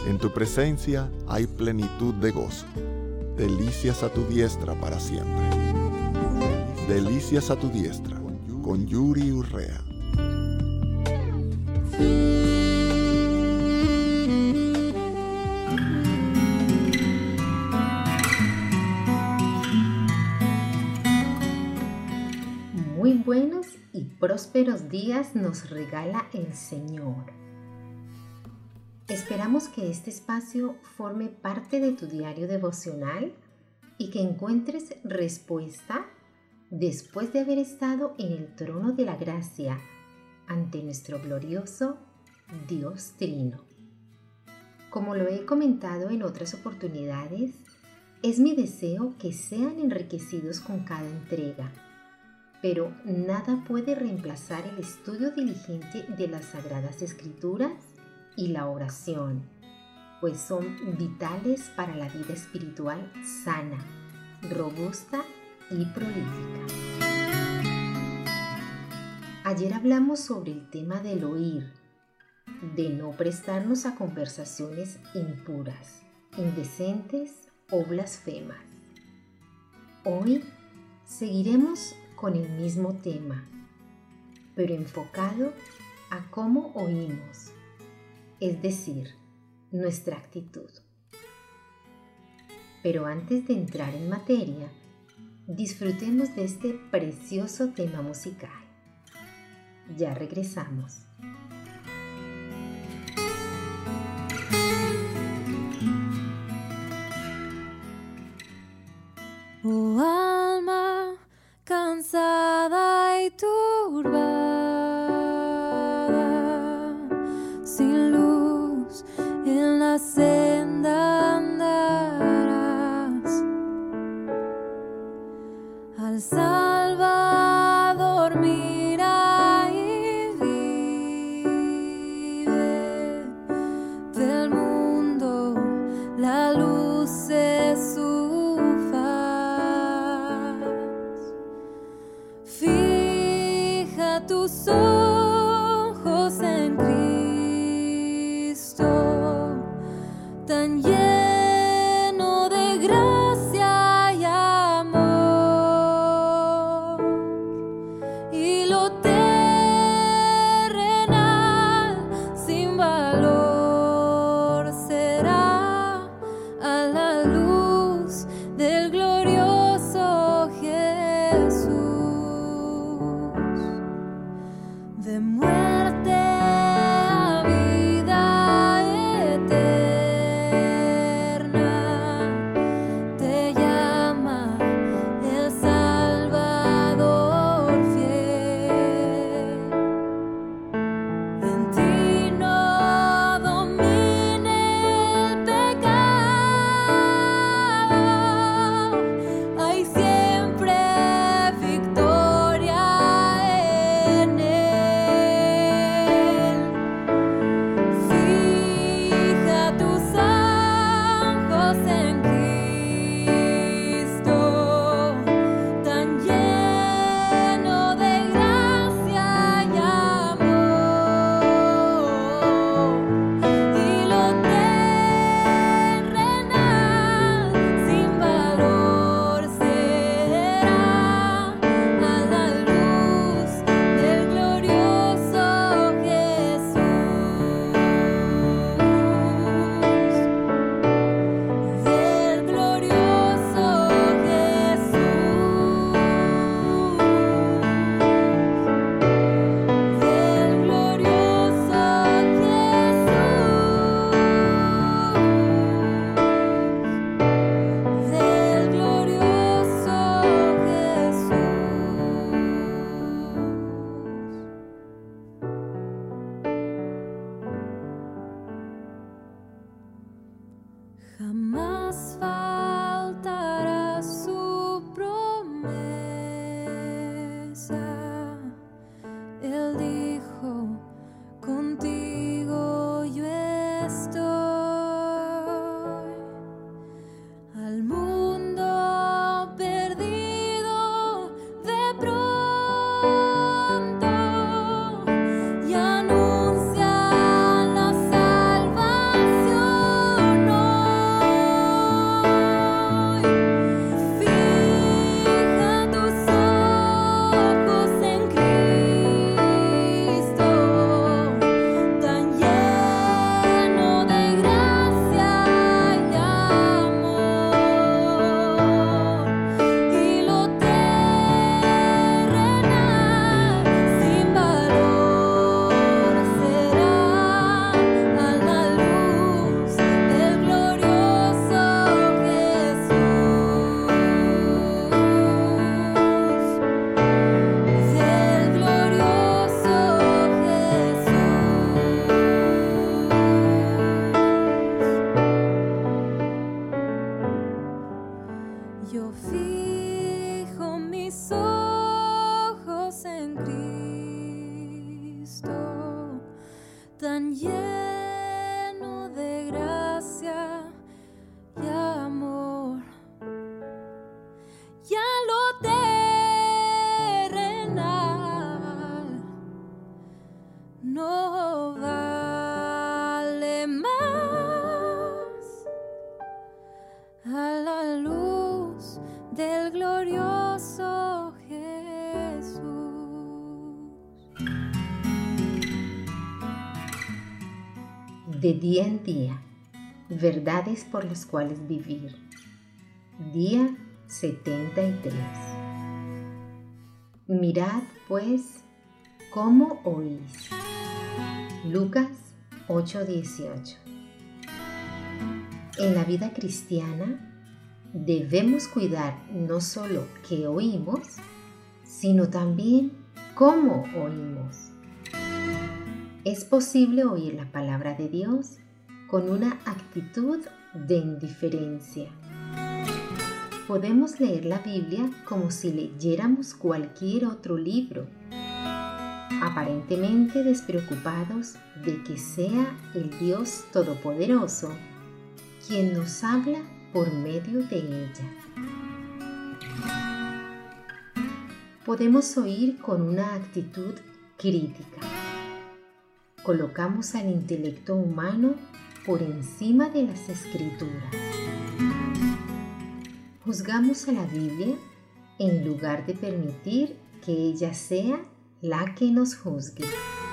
En tu presencia hay plenitud de gozo. Delicias a tu diestra para siempre. Delicias a tu diestra, con Yuri Urrea. Muy buenos y prósperos días nos regala el Señor. Esperamos que este espacio forme parte de tu diario devocional y que encuentres respuesta después de haber estado en el trono de la gracia ante nuestro glorioso Dios Trino. Como lo he comentado en otras oportunidades, es mi deseo que sean enriquecidos con cada entrega, pero nada puede reemplazar el estudio diligente de las Sagradas Escrituras y la oración, pues son vitales para la vida espiritual sana, robusta y prolífica. Ayer hablamos sobre el tema del oír, de no prestarnos a conversaciones impuras, indecentes o blasfemas. Hoy seguiremos con el mismo tema, pero enfocado a cómo oímos, es decir, nuestra actitud. Pero antes de entrar en materia, disfrutemos de este precioso tema musical. Ya regresamos. Oh alma cansada y turbada, sin luz en la senda andarás. Al Salvador mira y gracia y amor. Ya lo terrenal no vale más a la luz del glorioso Jesús. De día en día, verdades por las cuales vivir. Día 73. Mirad pues cómo oís. Lucas 8:18. En la vida cristiana debemos cuidar no solo qué oímos, sino también cómo oímos. Es posible oír la palabra de Dios con una actitud de indiferencia. Podemos leer la Biblia como si leyéramos cualquier otro libro, aparentemente despreocupados de que sea el Dios Todopoderoso quien nos habla por medio de ella. Podemos oír con una actitud crítica. Colocamos al intelecto humano por encima de las Escrituras. Juzgamos a la Biblia en lugar de permitir que ella sea la que nos juzgue.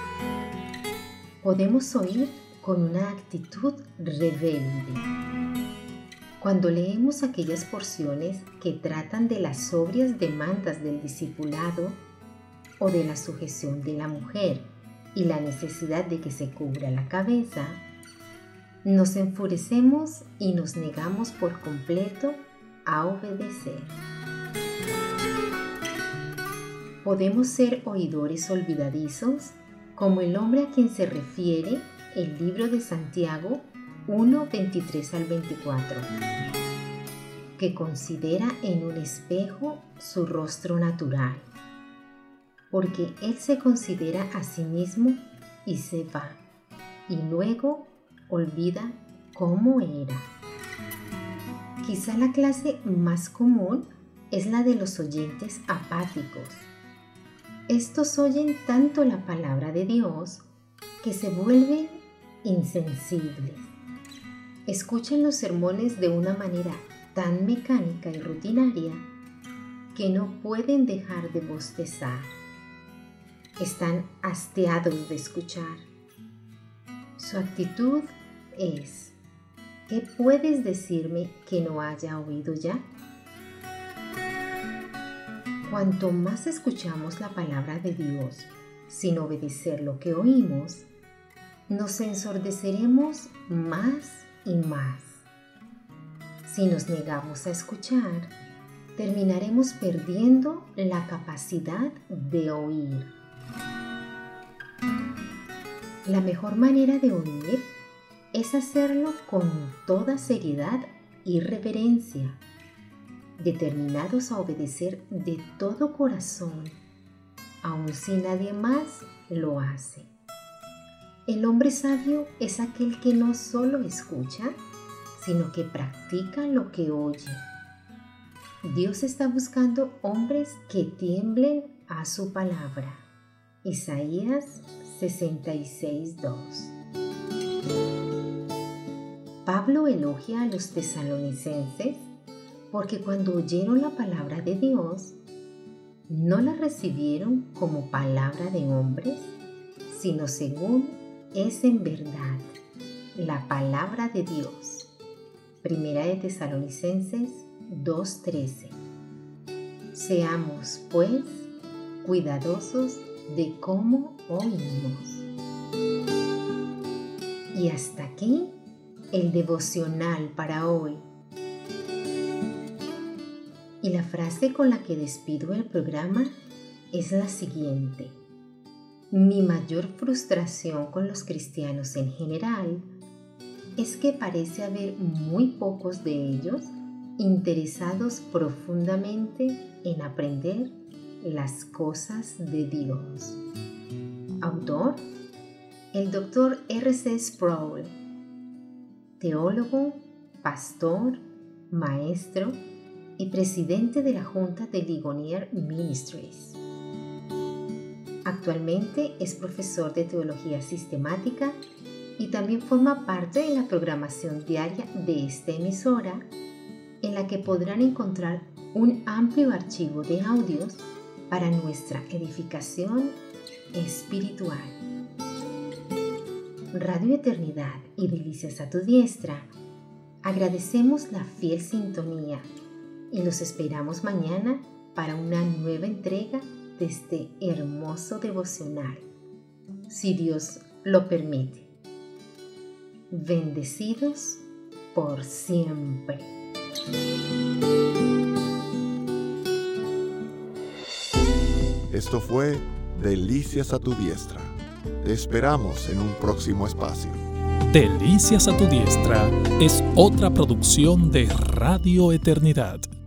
Podemos oír con una actitud rebelde. Cuando leemos aquellas porciones que tratan de las sobrias demandas del discipulado o de la sujeción de la mujer y la necesidad de que se cubra la cabeza, nos enfurecemos y nos negamos por completo a obedecer. Podemos ser oidores olvidadizos, como el hombre a quien se refiere el libro de Santiago 1:23 al 24, que considera en un espejo su rostro natural, porque él se considera a sí mismo y se va, y luego olvida cómo era. Quizá la clase más común es la de los oyentes apáticos. Estos oyen tanto la palabra de Dios que se vuelven insensibles. Escuchan los sermones de una manera tan mecánica y rutinaria que no pueden dejar de bostezar. Están hastiados de escuchar. Su actitud es: ¿qué puedes decirme que no haya oído ya? Cuanto más escuchamos la palabra de Dios sin obedecer lo que oímos, nos ensordeceremos más y más. Si nos negamos a escuchar, terminaremos perdiendo la capacidad de oír. La mejor manera de oír es hacerlo con toda seriedad y reverencia, determinados a obedecer de todo corazón, aun si nadie más lo hace. El hombre sabio es aquel que no solo escucha, sino que practica lo que oye. Dios está buscando hombres que tiemblen a su palabra. Isaías 66:2. Pablo elogia a los tesalonicenses porque cuando oyeron la palabra de Dios, no la recibieron como palabra de hombres, sino según es en verdad la palabra de Dios. Primera de Tesalonicenses 2:13. Seamos, pues, cuidadosos de cómo oímos. Y hasta aquí el devocional para hoy. Y la frase con la que despido el programa es la siguiente: mi mayor frustración con los cristianos en general es que parece haber muy pocos de ellos interesados profundamente en aprender las cosas de Dios. Autor: el Dr. R.C. Sproul. teólogo, pastor, maestro y presidente de la Junta de Ligonier Ministries. Actualmente es profesor de teología sistemática y también forma parte de la programación diaria de esta emisora, en la que podrán encontrar un amplio archivo de audios para nuestra edificación espiritual. Radio Eternidad y Delicias a tu Diestra, agradecemos la fiel sintonía y los esperamos mañana para una nueva entrega de este hermoso devocional, si Dios lo permite. Bendecidos por siempre. Esto fue Delicias a tu Diestra. Te esperamos en un próximo espacio. Delicias a tu Diestra es otra producción de Radio Eternidad.